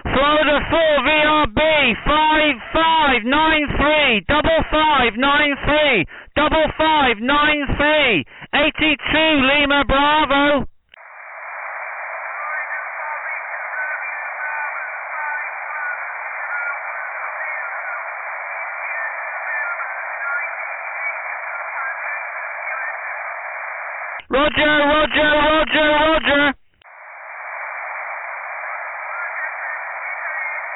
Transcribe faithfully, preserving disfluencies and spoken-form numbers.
Florida four V R B five five nine three double five nine three double five nine three eighty-two Lima Bravo. Roger, Roger, Roger, Roger.